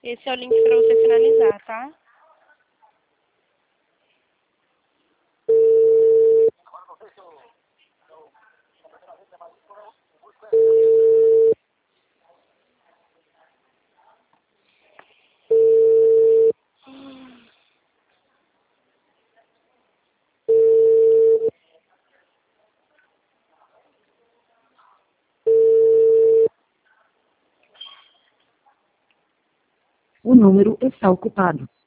Esse é o link para você finalizar, tá? O número está ocupado.